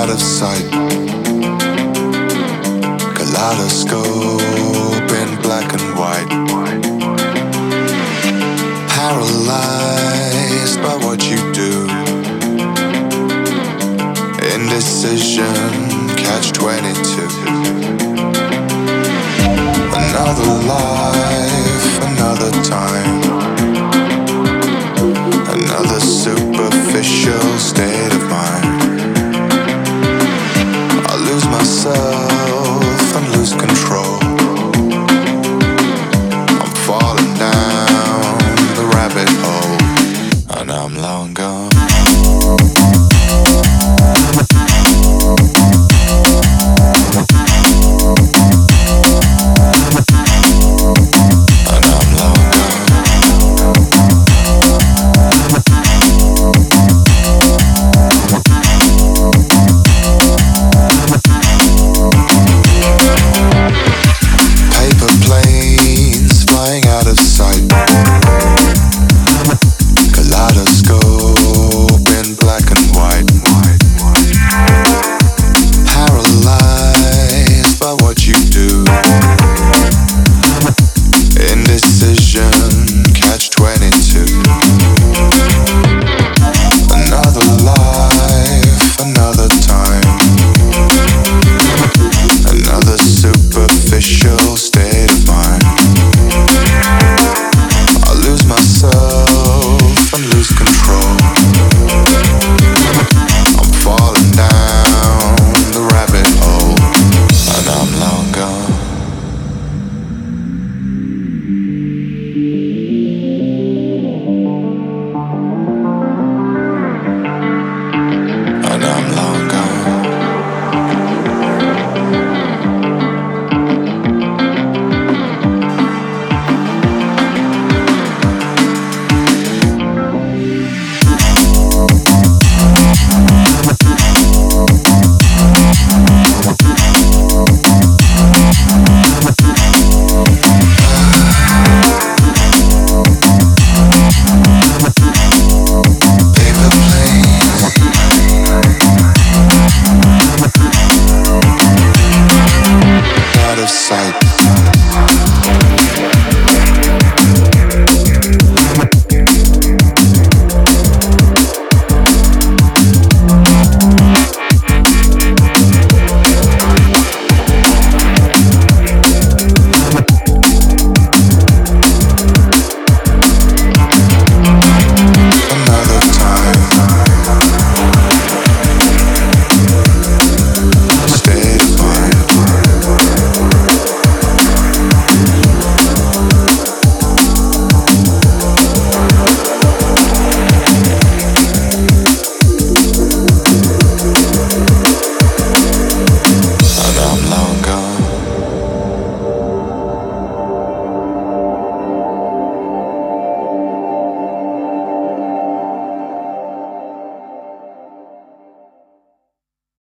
out of sight. Kaleidoscope in black and white. Paralyzed by what you do. Indecision, catch 22. Another life, another time. Another superficial state of mind. I lose myself and lose control. I'm falling down the rabbit hole, and I'm long gone.